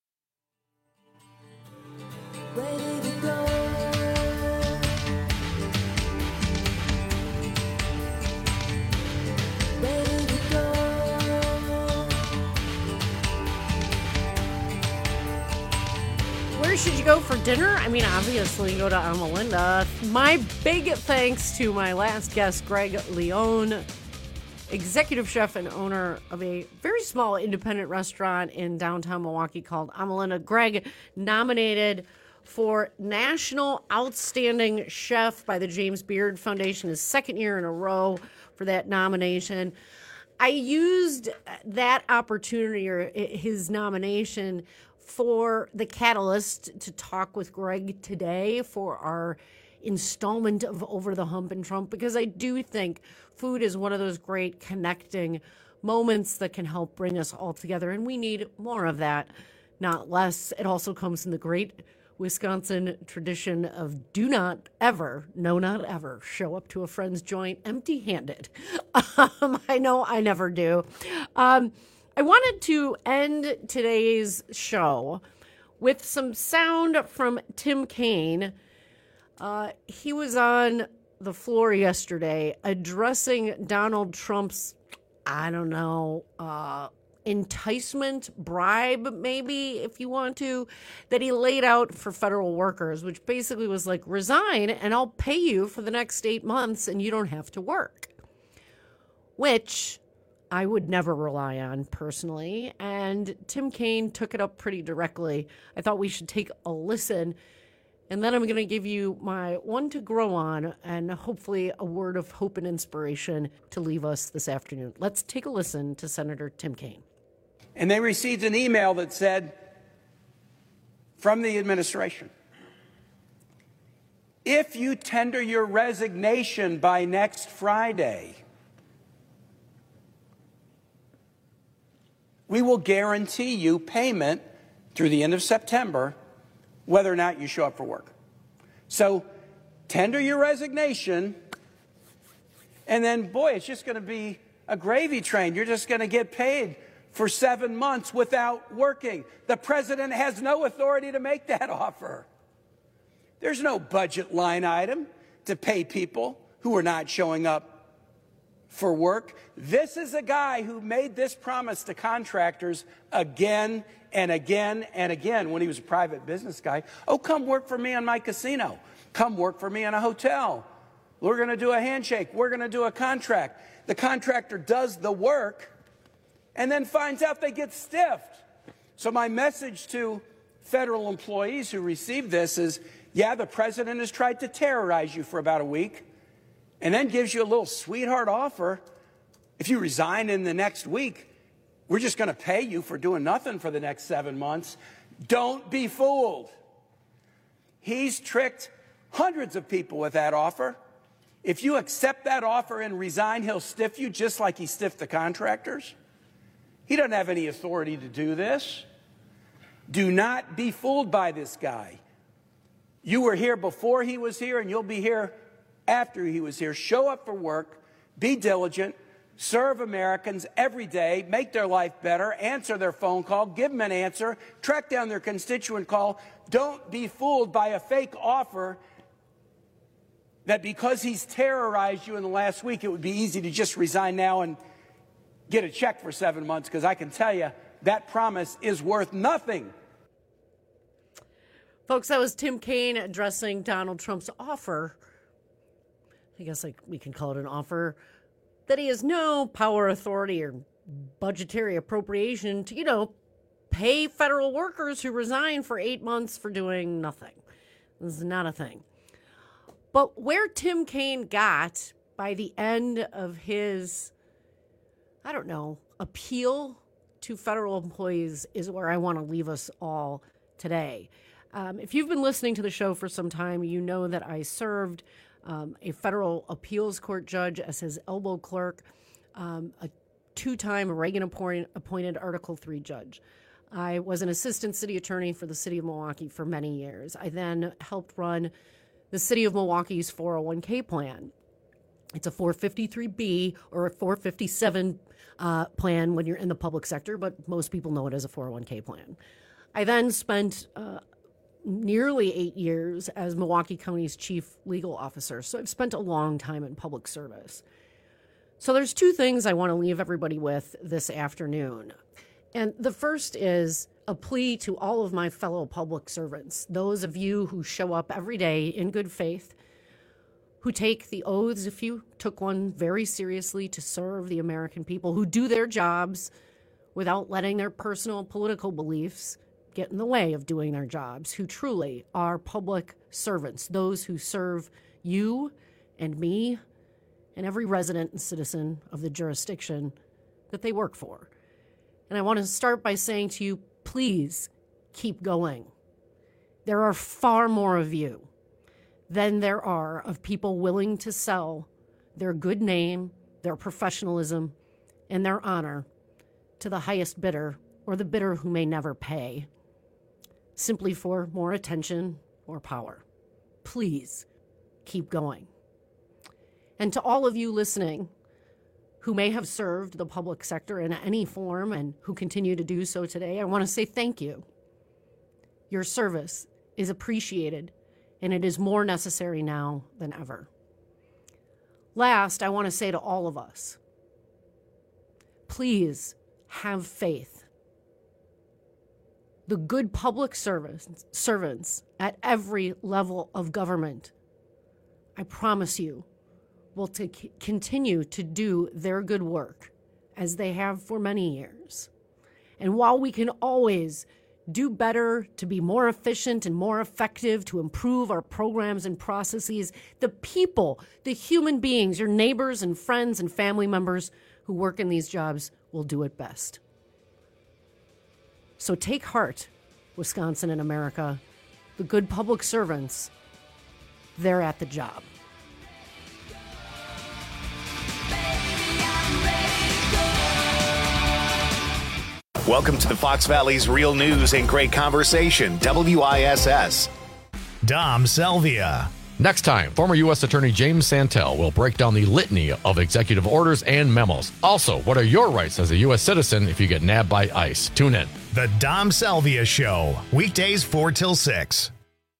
Where should you go for dinner? I mean, obviously, go to Amalinda. My big thanks to my last guest, Greg Leone, executive chef and owner of a very small independent restaurant in downtown Milwaukee called Amalinda. Greg, nominated for National Outstanding Chef by the James Beard Foundation, his second year in a row for that nomination. I used that opportunity, or his nomination, for the catalyst to talk with Greg today for our installment of Over the Hump and Trump, because I do think food is one of those great connecting moments that can help bring us all together, and we need more of that, not less. It also comes in the great Wisconsin tradition of do not ever, no, not ever, show up to a friend's joint empty-handed. I know I never do. I wanted to end today's show with some sound from Tim Kaine. He was on the floor yesterday addressing Donald Trump's, enticement, bribe, maybe, if you want to, that he laid out for federal workers, which basically was like, resign and I'll pay you for the next 8 months and you don't have to work. Which I would never rely on personally, and Tim Kaine took it up pretty directly. I thought we should take a listen, and then I'm going to give you my one to grow on and hopefully a word of hope and inspiration to leave us this afternoon. Let's take a listen to Senator Tim Kaine. And they received an email that said, from the administration, if you tender your resignation by next Friday, we will guarantee you payment through the end of September, whether or not you show up for work. So tender your resignation, and then, boy, it's just going to be a gravy train. You're just going to get paid for 7 months without working. The president has no authority to make that offer. There's no budget line item to pay people who are not showing up for work. This is a guy who made this promise to contractors again and again and again when he was a private business guy. Oh, come work for me on my casino. Come work for me in a hotel. We're going to do a handshake. We're going to do a contract. The contractor does the work and then finds out they get stiffed. So my message to federal employees who receive this is, yeah, the president has tried to terrorize you for about a week and then gives you a little sweetheart offer. If you resign in the next week, we're just going to pay you for doing nothing for the next 7 months. Don't be fooled. He's tricked hundreds of people with that offer. If you accept that offer and resign, he'll stiff you just like he stiffed the contractors. He doesn't have any authority to do this. Do not be fooled by this guy. You were here before he was here, and you'll be here after he was here. Show up for work, be diligent, serve Americans every day, make their life better, answer their phone call, give them an answer, track down their constituent call. Don't be fooled by a fake offer that because he's terrorized you in the last week, it would be easy to just resign now and get a check for 7 months, because I can tell you that promise is worth nothing. Folks, that was Tim Kaine addressing Donald Trump's offer. I guess we can call it an offer that he has no power, authority, or budgetary appropriation to, pay federal workers who resign for 8 months for doing nothing. This is not a thing. But where Tim Kaine got by the end of his, appeal to federal employees is where I want to leave us all today. If you've been listening to the show for some time, you know that I served a federal appeals court judge as his elbow clerk, a two-time Reagan-appointed Article III judge. I was an assistant city attorney for the city of Milwaukee for many years. I then helped run the city of Milwaukee's 401k plan. It's a 453B or a 457 plan when you're in the public sector, but most people know it as a 401k plan. I then spent nearly 8 years as Milwaukee County's chief legal officer, so I've spent a long time in public service. So there's two things I want to leave everybody with this afternoon. And the first is a plea to all of my fellow public servants, those of you who show up every day in good faith, who take the oaths, if you took one, very seriously to serve the American people, who do their jobs without letting their personal political beliefs get in the way of doing their jobs, who truly are public servants, those who serve you and me and every resident and citizen of the jurisdiction that they work for. And I want to start by saying to you, please keep going. There are far more of you than there are of people willing to sell their good name, their professionalism, and their honor to the highest bidder or the bidder who may never pay, simply for more attention or power. Please keep going. And to all of you listening who may have served the public sector in any form and who continue to do so today, I want to say thank you. Your service is appreciated, and it is more necessary now than ever. Last, I want to say to all of us, please have faith. The good public servants at every level of government, I promise you, will continue to do their good work as they have for many years. And while we can always do better to be more efficient and more effective, to improve our programs and processes, the people, the human beings, your neighbors and friends and family members who work in these jobs will do it best. So take heart, Wisconsin and America. The good public servants, they're at the job. Welcome to the Fox Valley's Real News and Great Conversation, WISS. Dom Selvia. Next time, former U.S. Attorney James Santel will break down the litany of executive orders and memos. Also, what are your rights as a U.S. citizen if you get nabbed by ICE? Tune in. The Dom Selvia Show, weekdays 4 till 6.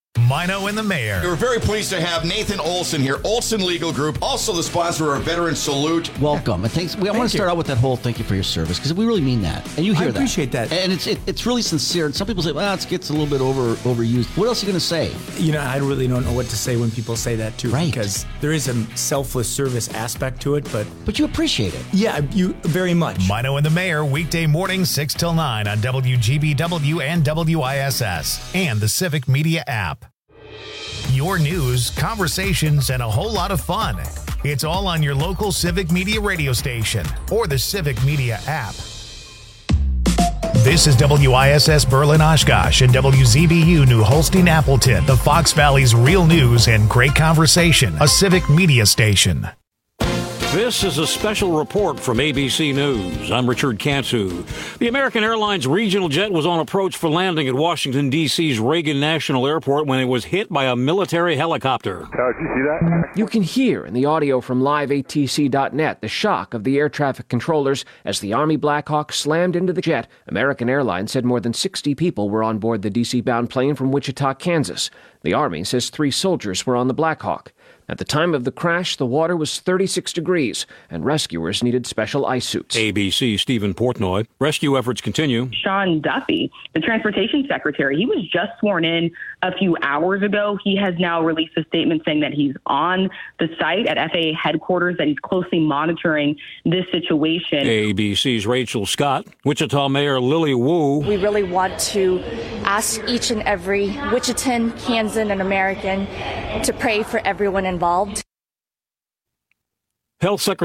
Mino and the Mayor. We're very pleased to have Nathan Olson here, Olson Legal Group, also the sponsor of our Veteran Salute. Welcome. And thanks. I want to start out with that whole thank you for your service, because we really mean that. And you hear that. I appreciate that. And it's really sincere. And some people say, well, it gets a little bit overused. What else are you going to say? You know, I really don't know what to say when people say that, too. Right. Because there is a selfless service aspect to it, but you appreciate it. Yeah, you very much. Mino and the Mayor, weekday mornings 6 till 9 on WGBW and WISS and the Civic Media app. Your news, conversations, and a whole lot of fun. It's all on your local Civic Media radio station or the Civic Media app. This is WISS Berlin Oshkosh and WZBU New Holstein Appleton, the Fox Valley's real news and great conversation, a Civic Media station. This is a special report from ABC News. I'm Richard Cantu. The American Airlines regional jet was on approach for landing at Washington, D.C.'s Reagan National Airport when it was hit by a military helicopter. Did you see that? You can hear in the audio from liveatc.net the shock of the air traffic controllers as the Army Black Hawk slammed into the jet. American Airlines said more than 60 people were on board the D.C.-bound plane from Wichita, Kansas. The Army says 3 soldiers were on the Black Hawk. At the time of the crash, the water was 36 degrees, and rescuers needed special ice suits. ABC Stephen Portnoy. Rescue efforts continue. Sean Duffy, the transportation secretary, he was just sworn in a few hours ago. He has now released a statement saying that he's on the site at FAA headquarters, that he's closely monitoring this situation. ABC's Rachel Scott. Wichita Mayor Lily Wu. We really want to ask each and every Wichitan, Kansan, and American to pray for everyone involved. Health Secretary